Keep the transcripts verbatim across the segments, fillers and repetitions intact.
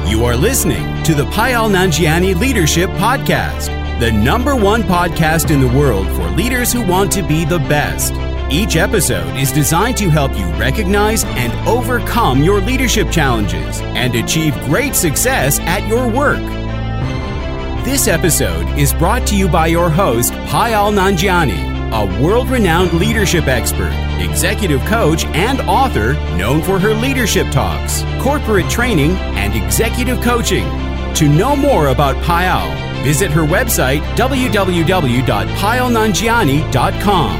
You are listening to the Payal Nanjiani Leadership Podcast, the number one podcast in the world for leaders who want to be the best. Each episode is designed to help you recognize and overcome your leadership challenges and achieve great success at your work. This episode is brought to you by your host, Payal Nanjiani, a world-renowned leadership expert, executive coach, and author known for her leadership talks, corporate training, and executive coaching. To know more about Payal, visit her website w w w dot payal nanjiani dot com.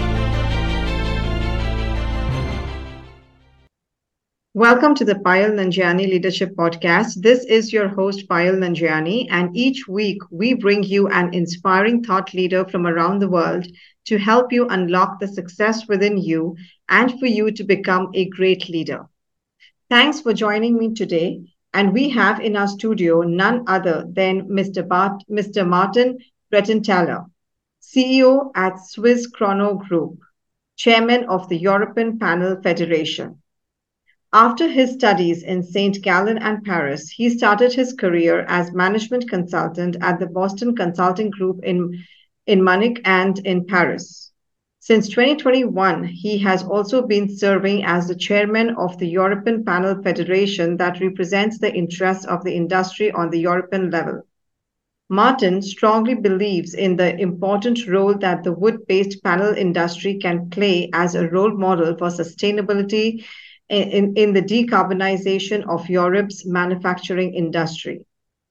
Welcome to the Payal Nanjiani Leadership Podcast. This is your host, Payal Nanjiani, and each week we bring you an inspiring thought leader from around the world to help you unlock the success within you and for you to become a great leader. Thanks for joining me today. And we have in our studio none other than Mister Bart, Mister Martin Brethenthaler, C E O at Swiss Chrono Group, Chairman of the European Panel Federation. After his studies in Saint Gallen and Paris, he started his career as management consultant at the Boston Consulting Group in, in Munich and in Paris. Since twenty twenty-one, he has also been serving as the chairman of the European Panel Federation that represents the interests of the industry on the European level. Martin strongly believes in the important role that the wood-based panel industry can play as a role model for sustainability In, in the decarbonization of Europe's manufacturing industry.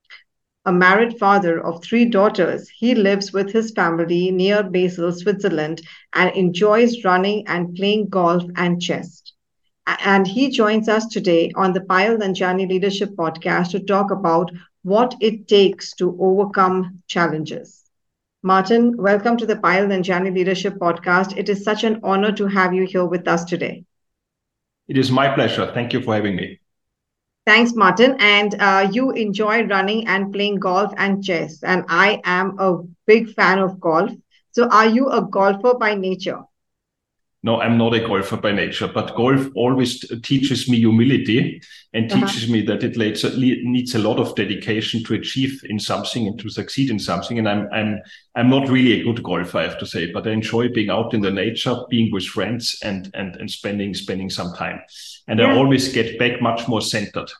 A married father of three daughters, he lives with his family near Basel, Switzerland, and enjoys running and playing golf and chess. And he joins us today on the Payal Nanjiani Leadership Podcast to talk about what it takes to overcome challenges. Martin, welcome to the Payal Nanjiani Leadership Podcast. It is such an honor to have you here with us today. It is my pleasure. Thank you for having me. Thanks, Martin. And uh, you enjoy running and playing golf and chess. And I am a big fan of golf. So are you a golfer by nature? No, I'm not a golfer by nature, but golf always teaches me humility and teaches uh-huh. me that it needs a lot of dedication to achieve in something and to succeed in something. And I'm I'm I'm not really a good golfer, I have to say, but I enjoy being out in the nature, being with friends, and and and spending spending some time. And yeah. I always get back much more centered.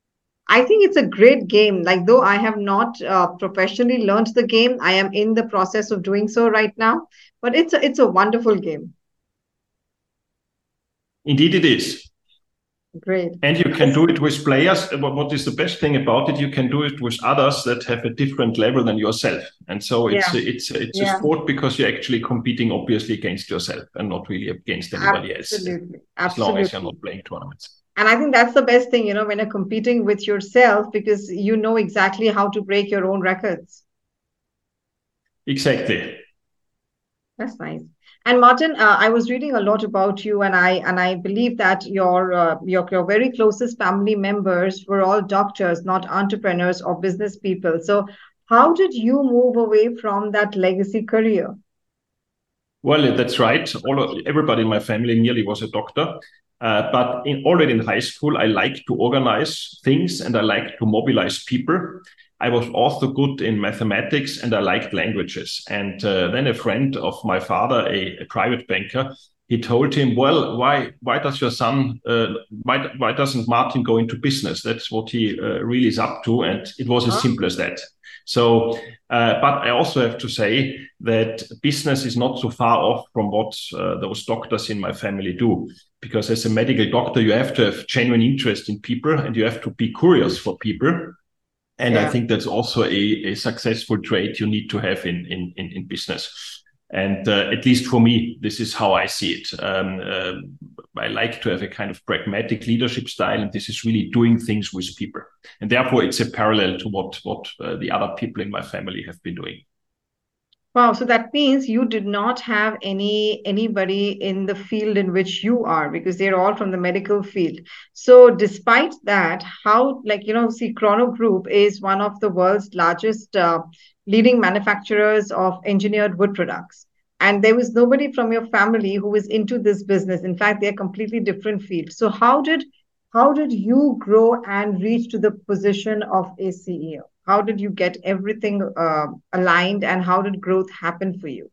I think it's a great game. Like, though I have not uh, professionally learned the game, I am in the process of doing so right now. But it's a, it's a wonderful game. Indeed, it is. Great. And you can do it with players. What is the best thing about it? You can do it with others that have a different level than yourself. And so it's yeah. it's it's yeah. a sport because you're actually competing obviously against yourself and not really against anybody Absolutely. else. Absolutely. As long as you're not playing tournaments. And I think that's the best thing, you know, when you're competing with yourself, because you know exactly how to break your own records. Exactly. That's nice. And Martin, uh, I was reading a lot about you, and I and I believe that your, uh, your your very closest family members were all doctors, not entrepreneurs or business people. So, how did you move away from that legacy career? Well, that's right. All of, everybody in my family nearly was a doctor, uh, but in, already in high school, I liked to organize things and I liked to mobilize people. I was also good in mathematics and I liked languages. And uh, then a friend of my father, a, a private banker, he told him, well, why why does your son, uh, why, why doesn't Martin go into business? That's what he uh, really is up to. And it was as simple as that. So, uh, but I also have to say that business is not so far off from what uh, those doctors in my family do. Because as a medical doctor, you have to have genuine interest in people and you have to be curious for people. And yeah. I think that's also a, a successful trait you need to have in, in, in, in business. And uh, at least for me, this is how I see it. Um, uh, I like to have a kind of pragmatic leadership style, and this is really doing things with people. And therefore, it's a parallel to what, what uh, the other people in my family have been doing. Wow. So that means you did not have any anybody in the field in which you are, because they're all from the medical field. So despite that, how, like, you know, see, Chrono Group is one of the world's largest uh, leading manufacturers of engineered wood products. And there was nobody from your family who was into this business. In fact, they're completely different fields. So how did how did you grow and reach to the position of a C E O? How did you get everything uh, aligned, and how did growth happen for you?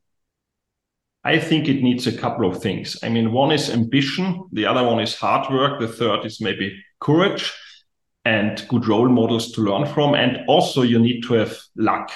I think it needs a couple of things. I mean, one is ambition, the other one is hard work, the third is maybe courage and good role models to learn from. And also you need to have luck.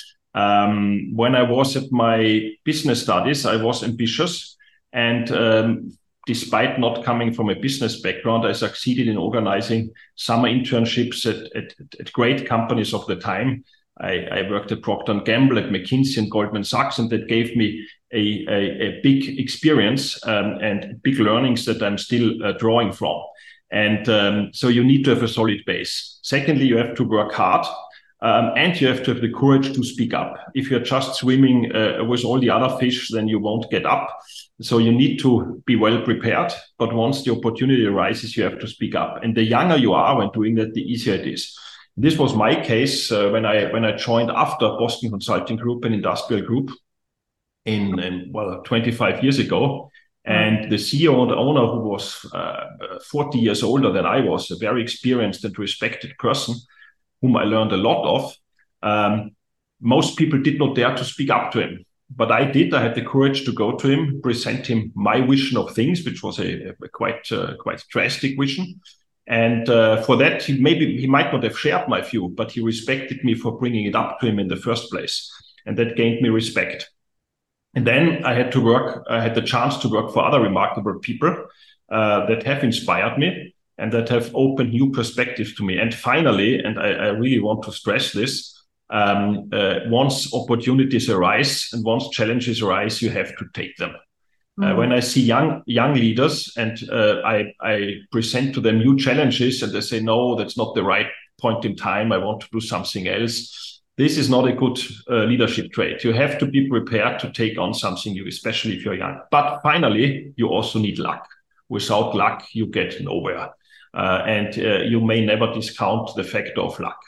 Um, when I was at my business studies, I was ambitious. And um, despite not coming from a business background, I succeeded in organizing summer internships at, at, at great companies of the time. I, I worked at Procter and Gamble, at McKinsey and Goldman Sachs, and that gave me a, a, a big experience um, and big learnings that I'm still uh, drawing from. And um, so you need to have a solid base. Secondly, you have to work hard. Um, and you have to have the courage to speak up. If you're just swimming uh, with all the other fish, then you won't get up. So you need to be well prepared. But once the opportunity arises, you have to speak up. And the younger you are when doing that, the easier it is. This was my case uh, when I when I joined after Boston Consulting Group, an industrial group, in, in well twenty-five years ago. And the C E O and the owner, who was uh, forty years older than I was, a very experienced and respected person, whom I learned a lot of, um, most people did not dare to speak up to him. But I did. I had the courage to go to him, present him my vision of things, which was a, a quite uh, quite drastic vision. And uh, for that, he maybe he might not have shared my view, but he respected me for bringing it up to him in the first place. And that gained me respect. And then I had to work, I had the chance to work for other remarkable people uh, that have inspired me and that have opened new perspectives to me. And finally, and I, I really want to stress this, um, uh, once opportunities arise and once challenges arise, you have to take them. Mm. Uh, when I see young young leaders and uh, I, I present to them new challenges and they say, no, that's not the right point in time, I want to do something else. This is not a good uh, leadership trait. You have to be prepared to take on something new, especially if you're young. But finally, you also need luck. Without luck, you get nowhere. Uh, and uh, you may never discount the factor of luck.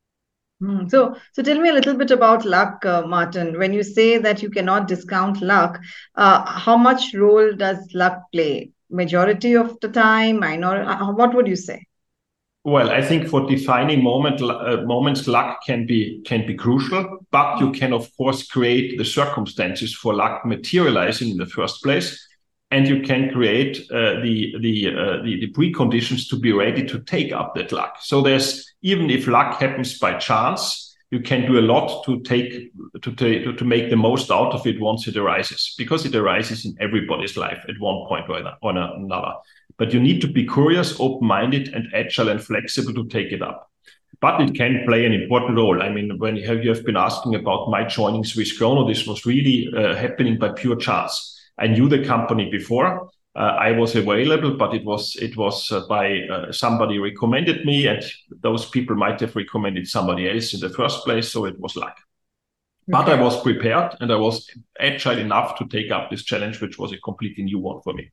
Mm. So, so tell me a little bit about luck, uh, Martin. When you say that you cannot discount luck, uh, how much role does luck play? Majority of the time, minor? Uh, what would you say? Well, I think for defining moment, uh, moments, luck can be can be crucial, but you can, of course, create the circumstances for luck materializing in the first place. And you can create uh, the the, uh, the the preconditions to be ready to take up that luck. So there's, even if luck happens by chance, you can do a lot to take to to to make the most out of it once it arises, because it arises in everybody's life at one point or another. But you need to be curious, open-minded, and agile and flexible to take it up. But it can play an important role. I mean, when you have, you have been asking about my joining Swiss Chrono, this was really uh, happening by pure chance. I knew the company before. Uh, I was available, but it was it was uh, by uh, somebody recommended me, and those people might have recommended somebody else in the first place. So it was luck. Okay. But I was prepared and I was agile enough to take up this challenge, which was a completely new one for me.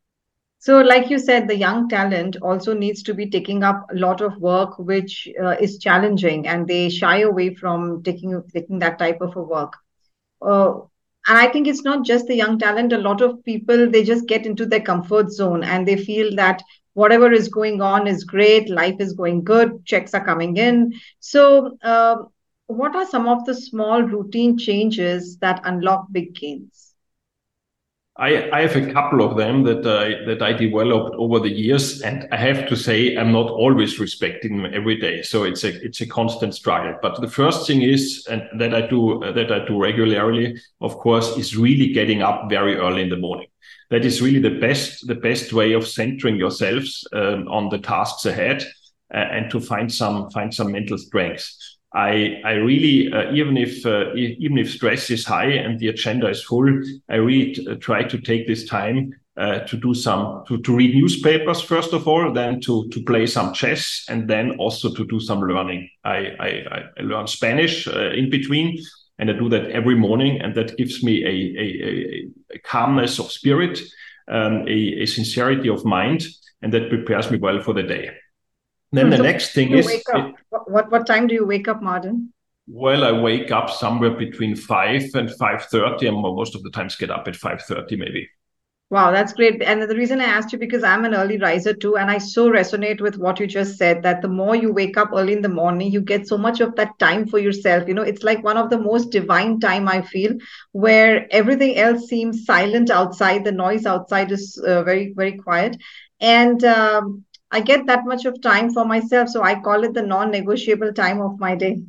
So, like you said, the young talent also needs to be taking up a lot of work, which uh, is challenging, and they shy away from taking taking that type of a work. Uh, And I think it's not just the young talent. A lot of people, they just get into their comfort zone and they feel that whatever is going on is great. Life is going good. Checks are coming in. So uh, what are some of the small routine changes that unlock big gains? I, I have a couple of them that I that I developed over the years, and I have to say I'm not always respecting them every day. So it's a it's a constant struggle. But the first thing is, and that I do uh, that I do regularly, of course, is really getting up very early in the morning. That is really the best the best way of centering yourselves um, on the tasks ahead uh, and to find some find some mental strength. I, I really, uh, even if uh, even if stress is high and the agenda is full, I really t- try to take this time uh, to do some, to, to read newspapers, first of all, then to, to play some chess, and then also to do some learning. I, I, I learn Spanish uh, in between, and I do that every morning, and that gives me a, a, a calmness of spirit, um, a, a sincerity of mind, and that prepares me well for the day. Then the so next thing is, it, what what time do you wake up, Martin? Well, I wake up somewhere between five and five thirty, and most of the times get up at five thirty, maybe. Wow, that's great. And the reason I asked you because I'm an early riser too, and I so resonate with what you just said that the more you wake up early in the morning, you get so much of that time for yourself. You know, it's like one of the most divine time I feel, where everything else seems silent outside. The noise outside is uh, very, very quiet. And um, I get that much of time for myself. So I call it the non-negotiable time of my day.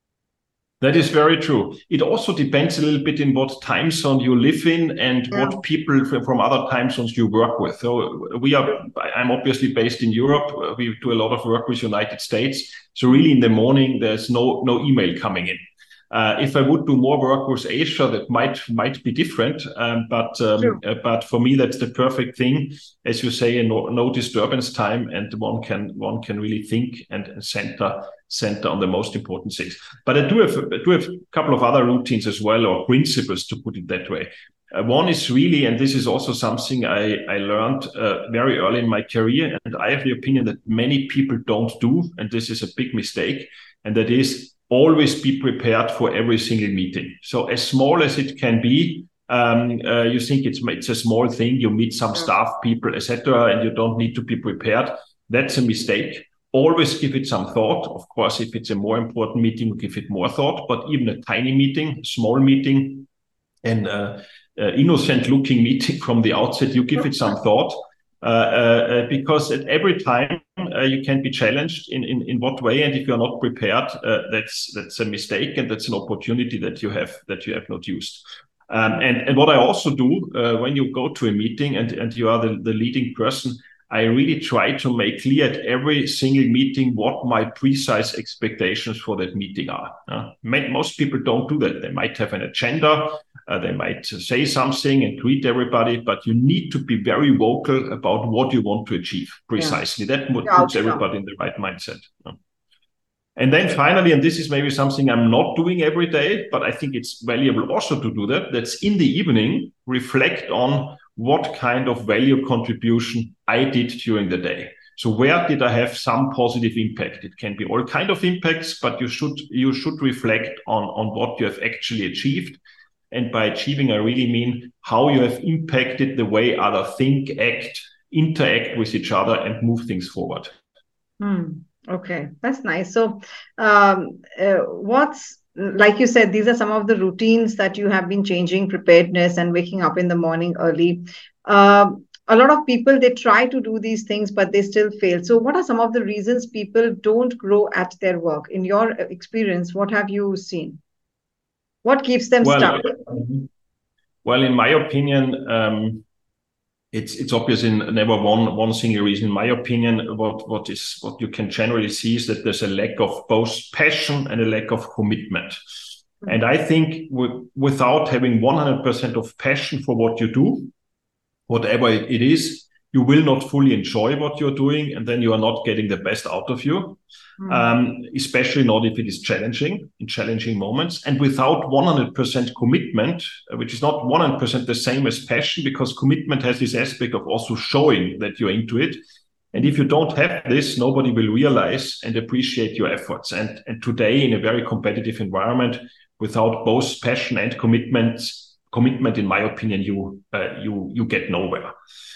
That is very true. It also depends a little bit in what time zone you live in and Yeah. what people from, from other time zones you work with. So we are, I'm obviously based in Europe. We do a lot of work with United States. So really in the morning, there's no, no email coming in. Uh, if I would do more work with Asia, that might might be different. Um, but um, uh, but for me, that's the perfect thing, as you say, a no, no disturbance time, and one can one can really think and, and center center on the most important things. But I do have I do have a couple of other routines as well, or principles, to put it that way. Uh, one is really, and this is also something I I learned uh, very early in my career, and I have the opinion that many people don't do, and this is a big mistake, and that is, always be prepared for every single meeting. So as small as it can be, um, uh, you think it's it's a small thing, you meet some staff people, et cetera, and you don't need to be prepared. That's a mistake. Always give it some thought. Of course, if it's a more important meeting, give it more thought. But even a tiny meeting, small meeting, and uh, uh, innocent-looking meeting from the outset, you give it some thought. Uh, uh, because at every time uh, you can be challenged in, in, in what way, and if you're not prepared, uh, that's that's a mistake, and that's an opportunity that you have that you have not used. Um, and and what I also do uh, when you go to a meeting and and you are the, the leading person, I really try to make clear at every single meeting what my precise expectations for that meeting are. Uh, most people don't do that. They might have an agenda. Uh, they might say something and greet everybody, but you need to be very vocal about what you want to achieve precisely. Yeah. That puts everybody in the right mindset. And then finally, and this is maybe something I'm not doing every day, but I think it's valuable also to do that, that's in the evening, reflect on what kind of value contribution I did during the day. So where did I have some positive impact? It can be all kind of impacts, but you should you should reflect on, on what you have actually achieved. And by achieving, I really mean how you have impacted the way others think, act, interact with each other, and move things forward. Hmm. Okay, that's nice. So, um, uh, what's, like you said, these are some of the routines that you have been changing, preparedness and waking up in the morning early. Um, a lot of people, they try to do these things, but they still fail. So, what are some of the reasons people don't grow at their work? In your experience, what have you seen? What keeps them well, stuck? Well, in my opinion, um, it's it's obvious in never one one single reason. In my opinion, what what is what you can generally see is that there's a lack of both passion and a lack of commitment. Mm-hmm. And I think w- without having one hundred percent of passion for what you do, whatever it is, you will not fully enjoy what you're doing, and then you are not getting the best out of you. Mm. Um, especially not if it is challenging, in challenging moments. And without one hundred percent commitment, which is not one hundred percent the same as passion, because commitment has this aspect of also showing that you're into it. And if you don't have this, nobody will realize and appreciate your efforts. And, and today, in a very competitive environment, without both passion and commitment, commitment, in my opinion, you uh, you you get nowhere.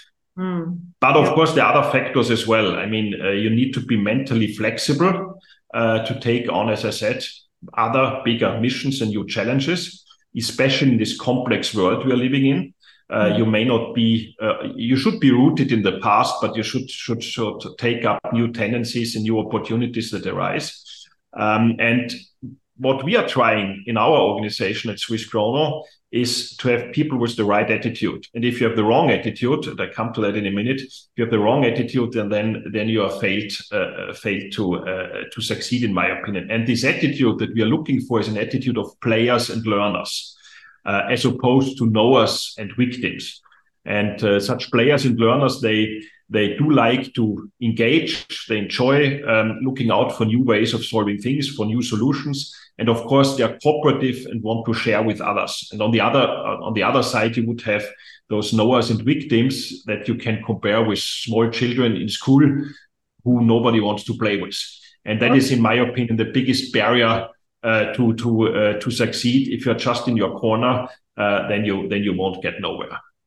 Mm. But of course, there are other factors as well. I mean, uh, you need to be mentally flexible uh, to take on, as I said, other bigger missions and new challenges, especially in this complex world we are living in. Uh, mm. You may not be, uh, you should be rooted in the past, but you should, should, should take up new tendencies and new opportunities that arise. Um, and what we are trying in our organization at Swiss Chrono is to have people with the right attitude. And if you have the wrong attitude, and I come to that in a minute, if you have the wrong attitude, and then then you are failed uh, failed to uh, to succeed, in my opinion. And this attitude that we are looking for is an attitude of players and learners, uh, as opposed to knowers and victims. And uh, such players and learners, they they do like to engage. They enjoy um, looking out for new ways of solving things, for new solutions. And of course, they are cooperative and want to share with others. And on the other on the other side, you would have those knowers and victims that you can compare with small children in school who nobody wants to play with. And that is, in my opinion, the biggest barrier uh, to to uh, to succeed. If you're just in your corner, uh, then you then you won't get nowhere.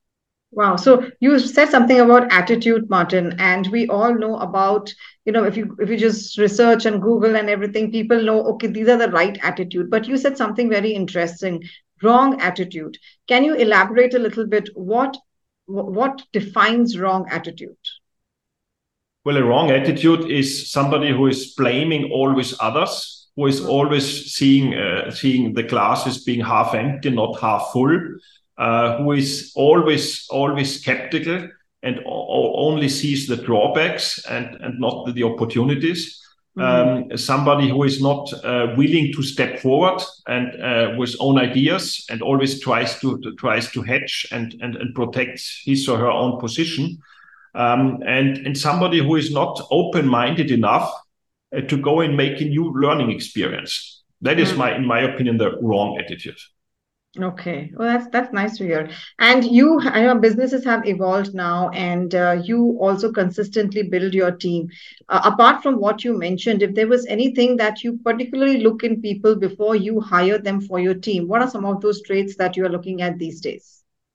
Wow. So you said something about attitude, Martin, and we all know about, you know, if you if you just research and Google and everything, people know, okay, these are the right attitude. But you said something very interesting, wrong attitude. Can you elaborate a little bit what what defines wrong attitude? Well, a wrong attitude is somebody who is blaming always others, who is always seeing uh, seeing the glass as being half empty, not half full, uh, who is always always skeptical and o- only sees the drawbacks and, and not the, the opportunities. Mm-hmm. Um, somebody who is not uh, willing to step forward and uh, with own ideas and always tries to, to tries to hedge and, and, and protect his or her own position. Um, and, and somebody who is not open-minded enough uh, to go and make a new learning experience. That is, mm. my, in my opinion, the wrong attitude. Okay, well, that's that's nice to hear. And you, I know businesses have evolved now, and uh, you also consistently build your team. Uh, apart from what you mentioned, if there was anything that you particularly look in people before you hire them for your team, what are some of those traits that you are looking at these days?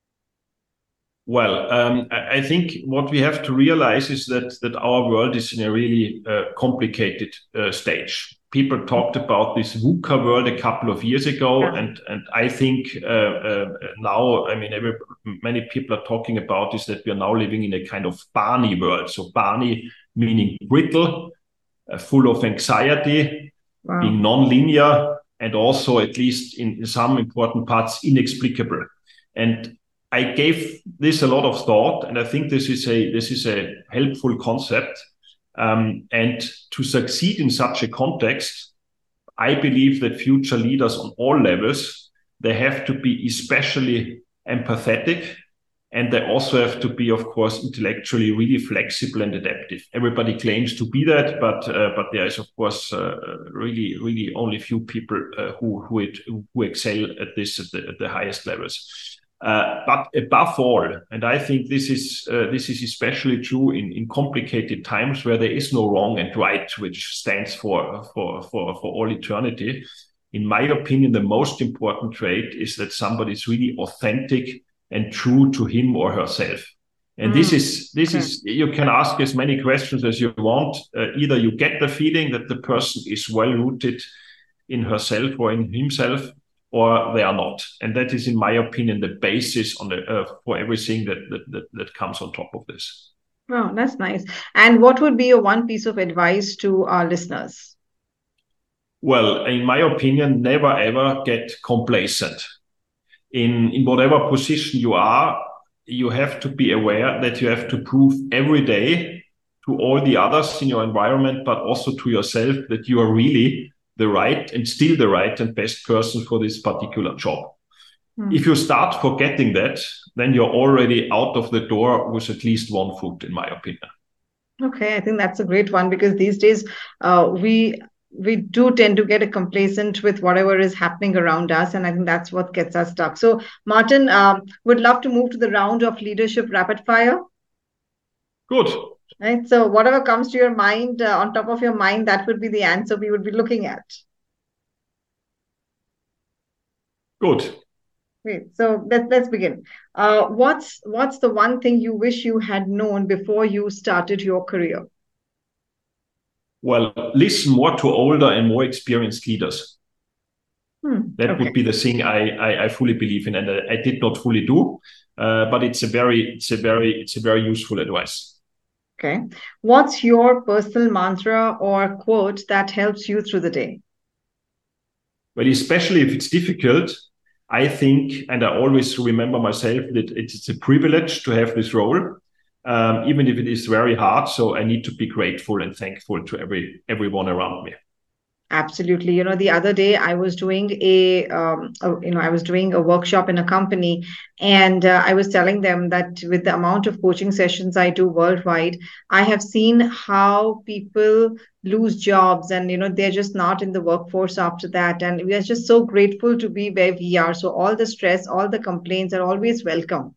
Well, um, I think what we have to realize is that that our world is in a really uh, complicated uh, stage. People talked about this VUCA world a couple of years ago, yeah. and and I think uh, uh, now, I mean, every, many people are talking about is that we are now living in a kind of Barney world. So Barney meaning brittle, uh, full of anxiety, wow. being non-linear, and also, at least in, in some important parts, inexplicable. And I gave this a lot of thought, and I think this is a this is a helpful concept. Um, and to succeed in such a context, I believe that future leaders on all levels, they have to be especially empathetic, and they also have to be, of course, intellectually really flexible and adaptive. Everybody claims to be that, but uh, but there is, of course, uh, really really only few people uh, who who, it, who excel at this at the, at the highest levels. Uh, but above all, and I think this is uh, this is especially true in, in complicated times where there is no wrong and right, which stands for, for, for, for all eternity. In my opinion, the most important trait is that somebody is really authentic and true to him or herself. And mm. this is this okay. is you can ask as many questions as you want. Uh, either you get the feeling that the person is well rooted in herself or in himself, or they are not. And that is, in my opinion, the basis on the uh, for everything that, that that that comes on top of this. Oh, that's nice. And what would be your one piece of advice to our listeners? Well, in my opinion, never ever get complacent. In in whatever position you are, you have to be aware that you have to prove every day to all the others in your environment, but also to yourself, that you are really the right and still the right and best person for this particular job. Mm. If you start forgetting that, then you're already out of the door with at least one foot, in my opinion. Okay, I think that's a great one, because these days uh, we we do tend to get complacent with whatever is happening around us, and I think that's what gets us stuck. So, Martin, um, would love to move to the round of leadership rapid fire. Good. Right. So whatever comes to your mind, uh, on top of your mind, that would be the answer we would be looking at. Good. Great. So let's let's begin. Uh, what's what's the one thing you wish you had known before you started your career? Well, listen more to older and more experienced leaders. Hmm. That okay. would be the thing I, I I fully believe in, and I, I did not fully do, uh, but it's a very it's a very it's a very useful advice. Okay. What's your personal mantra or quote that helps you through the day? Well, especially if it's difficult, I think, and I always remember myself, that it's a privilege to have this role, um, even if it is very hard. So I need to be grateful and thankful to every everyone around me. Absolutely. You know, the other day I was doing a, um, a you know, I was doing a workshop in a company, and uh, I was telling them that with the amount of coaching sessions I do worldwide, I have seen how people lose jobs, and, you know, they're just not in the workforce after that. And we are just so grateful to be where we are. So all the stress, all the complaints are always welcome.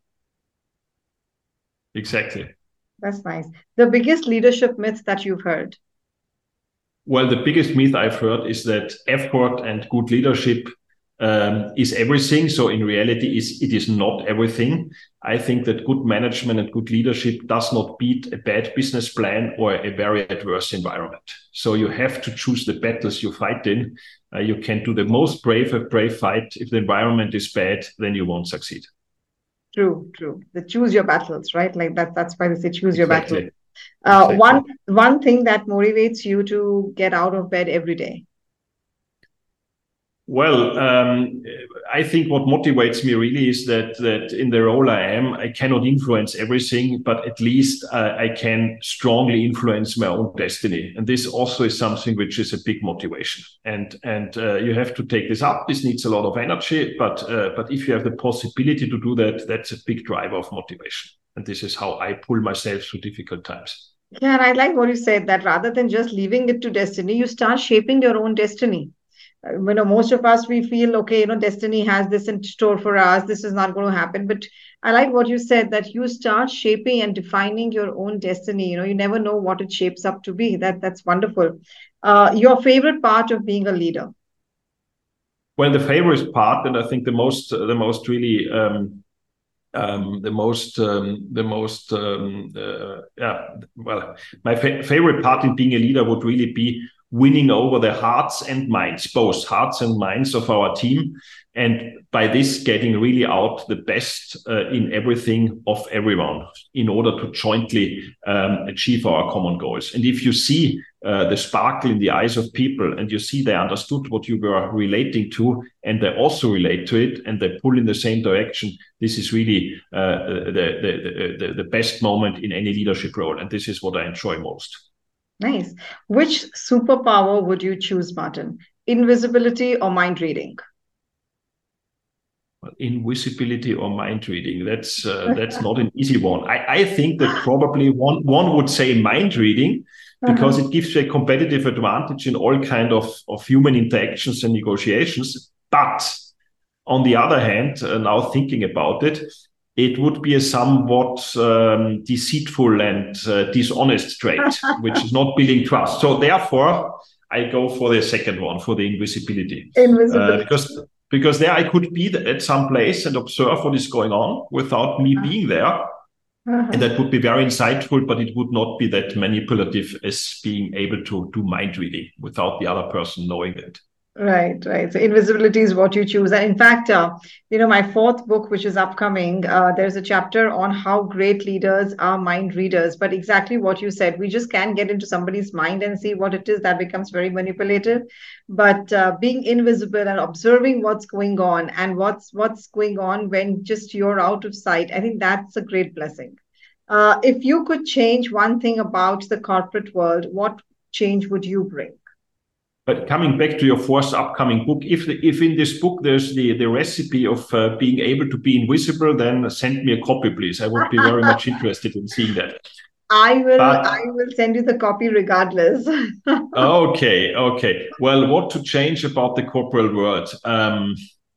Exactly. That's nice. The biggest leadership myth that you've heard? Well, the biggest myth I've heard is that effort and good leadership um, is everything. So in reality, is it is not everything. I think that good management and good leadership does not beat a bad business plan or a very adverse environment. So you have to choose the battles you fight in. Uh, you can do the most brave of brave fight. If the environment is bad, then you won't succeed. True, true. The choose your battles, right? Like that. That's why they say choose your Exactly. battles. Uh, Exactly. One one thing that motivates you to get out of bed every day. Well, um, I think what motivates me really is that that in the role I am, I cannot influence everything, but at least uh, I can strongly influence my own destiny. And this also is something which is a big motivation. And and uh, you have to take this up. This needs a lot of energy, but uh, but if you have the possibility to do that, that's a big driver of motivation. And this is how I pull myself through difficult times. Yeah, and I like what you said, that rather than just leaving it to destiny, you start shaping your own destiny. Uh, You know, most of us, we feel, okay, you know, destiny has this in store for us. This is not going to happen. But I like what you said, that you start shaping and defining your own destiny. You know, you never know what it shapes up to be. That that's wonderful. Uh, your favorite part of being a leader? Well, the favorite part, and I think the most the most really um, um, the most um, the most um, uh, yeah well my fa- favorite part in being a leader would really be winning over the hearts and minds, both hearts and minds of our team, and by this getting really out the best uh, in everything of everyone in order to jointly um, achieve our common goals. And if you see uh, the sparkle in the eyes of people, and you see they understood what you were relating to, and they also relate to it, and they pull in the same direction, this is really uh, the, the, the, the best moment in any leadership role. And this is what I enjoy most. Nice. Which superpower would you choose, Martin? Invisibility or mind reading? Invisibility or mind reading, that's uh, that's not an easy one. I, I think that probably one one would say mind reading, because Uh-huh. it gives you a competitive advantage in all kind of, of human interactions and negotiations. But on the other hand, uh, now thinking about it, it would be a somewhat um, deceitful and uh, dishonest trait, which is not building trust. So therefore, I go for the second one, for the invisibility, uh, Invisibility. because because there I could be at some place and observe what is going on without me being there. And Uh-huh. that would be very insightful, but it would not be that manipulative as being able to do mind reading without the other person knowing it. Right, right. So invisibility is what you choose. And in fact, uh, you know, my fourth book, which is upcoming, uh, there's a chapter on how great leaders are mind readers. But exactly what you said, we just can't get into somebody's mind and see what it is. That becomes very manipulative. But uh, being invisible and observing what's going on and what's what's going on when just you're out of sight, I think that's a great blessing. Uh, if you could change one thing about the corporate world, what change would you bring? But coming back to your fourth upcoming book, if the, if in this book there's the, the recipe of uh, being able to be invisible, then send me a copy, please. I would be very much interested in seeing that. I will I But will send you the copy regardless. okay, okay. Well, what to change about the corporate world? Um,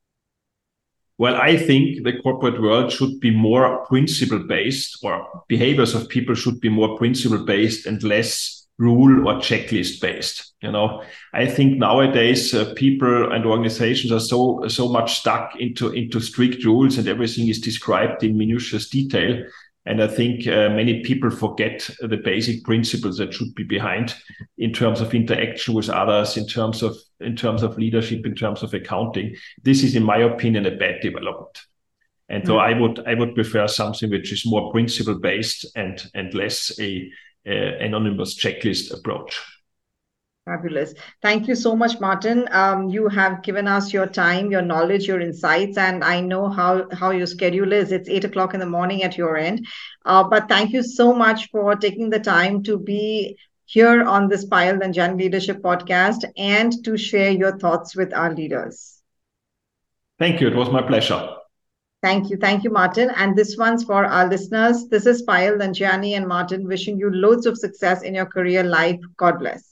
well, I think the corporate world should be more principle based, or behaviors of people should be more principle based and less rule or checklist based. You know, I think nowadays uh, people and organizations are so so much stuck into into strict rules, and everything is described in minutious detail. And I think uh, many people forget the basic principles that should be behind in terms of interaction with others, in terms of in terms of leadership, in terms of accounting. This is, in my opinion, a bad development. And so I would I would prefer something which is more principle based and and less a, a anonymous checklist approach. Fabulous. Thank you so much, Martin. Um, you have given us your time, your knowledge, your insights, and I know how, how your schedule is. It's eight o'clock in the morning at your end. Uh, but thank you so much for taking the time to be here on this Payal Nanjiani Leadership Podcast and to share your thoughts with our leaders. Thank you. It was my pleasure. Thank you. Thank you, Martin. And this one's for our listeners. This is Payal Nanjiani and Martin wishing you loads of success in your career life. God bless.